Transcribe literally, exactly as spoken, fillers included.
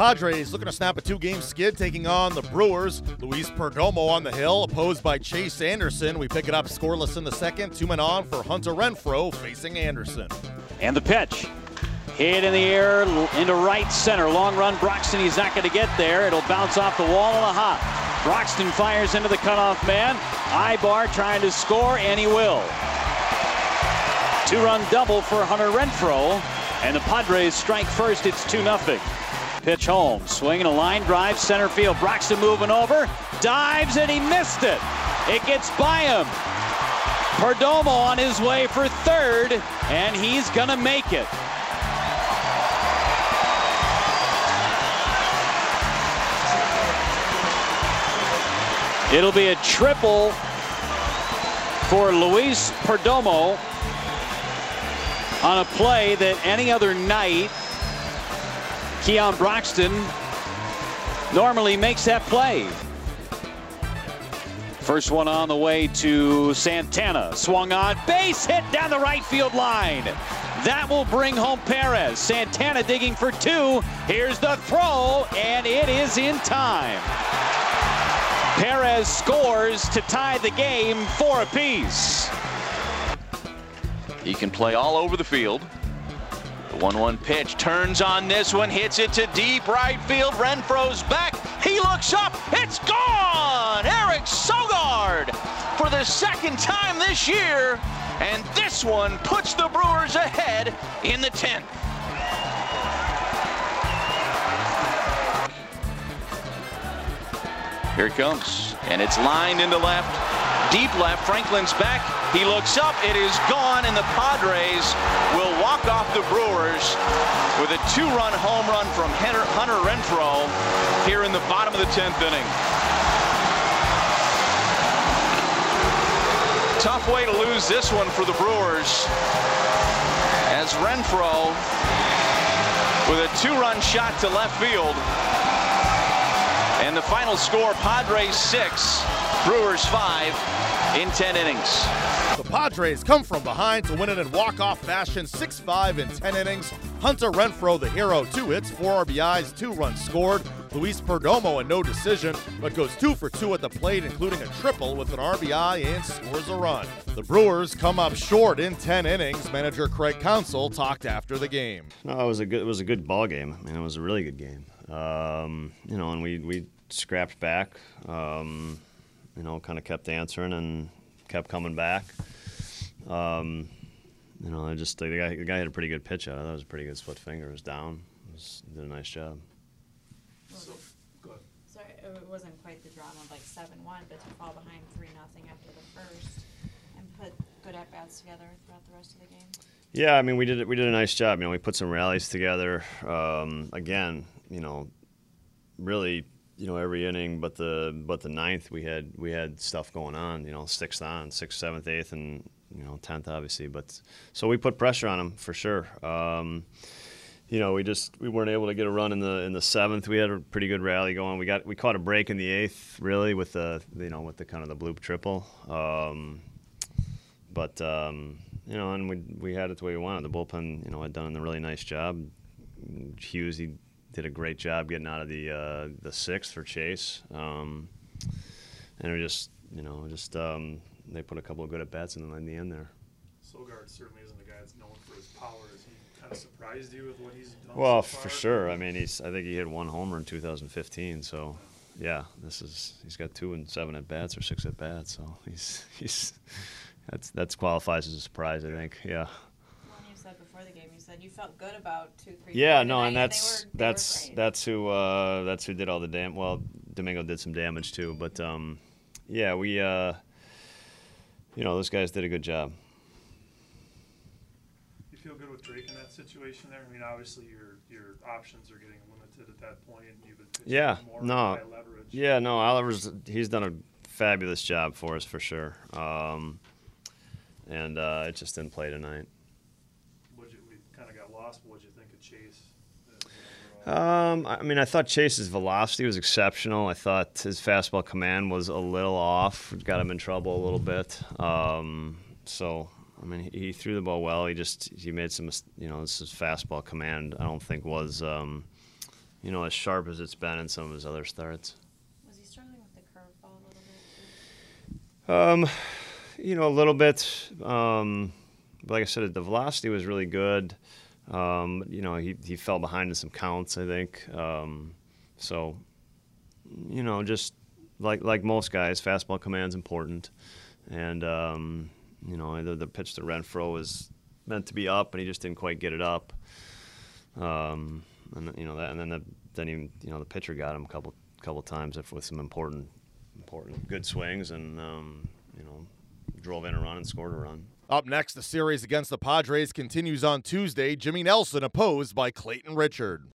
Padres looking to snap a two-game skid, taking on the Brewers. Luis Perdomo on the hill, opposed by Chase Anderson. We pick it up scoreless in the second. Two men on for Hunter Renfroe facing Anderson. And the pitch. Hit in the air into right center. Long run, Broxton. He's not going to get there. It'll bounce off the wall and a hop. Broxton fires into the cutoff man. Ibar trying to score, and he will. Two-run double for Hunter Renfroe. And the Padres strike first. It's two nothing. Pitch home, swinging a line drive, center field. Broxton moving over, dives, and he missed it. It gets by him. Perdomo on his way for third, and he's gonna make it. It'll be a triple for Luis Perdomo on a play that any other night Keon Broxton normally makes that play. First one on the way to Santana. Swung on, base hit down the right field line. That will bring home Perez. Santana digging for two. Here's the throw, and it is in time. Perez scores to tie the game four apiece. He can play all over the field. The one one pitch turns on this one, hits it to deep right field. Renfroe's back. He looks up. It's gone! Eric Sogard for the second time this year. And this one puts the Brewers ahead in the tenth. Here it comes. And it's lined into left. Deep left. Franklin's back. He looks up. It is gone, and the Padres will walk off the Brewers with a two-run home run from Hunter Renfroe here in the bottom of the tenth inning. Tough way to lose this one for the Brewers, as Renfroe with a two-run shot to left field. And the final score, Padres six, Brewers five in ten innings. The Padres come from behind to win it in walk-off fashion, six five in ten innings. Hunter Renfroe, the hero, two hits, four R B Is, two runs scored. Luis Perdomo, a no decision, but goes two for two at the plate, including a triple with an R B I and scores a run. The Brewers come up short in ten innings. Manager Craig Counsell talked after the game. No, it was a good, it was a good ball game. I mean, it was a really good game. Um, you know, and we we scrapped back. Um, you know, kind of kept answering and kept coming back. Um, you know, I just the guy the guy had a pretty good pitch out. I thought it was a pretty good split finger. It was down. It was, did a nice job. So, go ahead. Sorry, it wasn't quite the drama of like seven one, but to fall behind three nothing after the first and put good at bats together throughout the rest of the game. Yeah, I mean, we did we did a nice job. You know, we put some rallies together. Um, again, you know, really. You know, every inning, but the but the ninth we had we had stuff going on. You know, sixth on, sixth, seventh, eighth, and you know, tenth obviously. But so we put pressure on them for sure. Um, you know, we just we weren't able to get a run in the in the seventh. We had a pretty good rally going. We got we caught a break in the eighth, really, with the you know with the kind of the bloop triple. Um, but um, you know, and we we had it the way we wanted. The bullpen, you know, had done a really nice job. Hughes, he did a great job getting out of the uh, the sixth for Chase, um, and we just you know just um, they put a couple of good at bats in the, in the end there. Sogard certainly isn't the guy that's known for his power. Has he kind of surprised you with what he's done? Well, so for far? sure. I mean, he's I think he hit one homer in two thousand fifteen. So yeah, this is he's got two and seven at bats or six at bats. So he's he's that's that's qualifies as a surprise. I think. Yeah. Said before the game, you said you felt good about two, three. Yeah, no, and they that's were, they that's that's who uh, that's who did all the dam. Well, Domingo did some damage too, but um, yeah, we uh, you know those guys did a good job. You feel good with Drake in that situation there? I mean, obviously your your options are getting limited at that point, and you've been pitching yeah, more no, high leverage. Yeah, no, Oliver's he's done a fabulous job for us for sure, um, and uh, it just didn't play tonight. What did you think of Chase? Um, I mean, I thought Chase's velocity was exceptional. I thought his fastball command was a little off. Got him in trouble a little bit. Um, so, I mean, he, he threw the ball well. He just he made some, you know, this is fastball command. I don't think was um, you know, as sharp as it's been in some of his other starts. Was he struggling with the curveball a little bit too? Um, you know, a little bit. Um, like I said, the velocity was really good. Um, you know, he, he fell behind in some counts, I think. Um, so, you know, just like like most guys, fastball command's important. And, um, you know, the, the pitch to Renfroe was meant to be up, and he just didn't quite get it up. Um, and, you know, that, and then the, then he, you know, the pitcher got him a couple couple times with some important, important good swings, and, um, you know, drove in a run and scored a run. Up next, the series against the Padres continues on Tuesday. Jimmy Nelson opposed by Clayton Richard.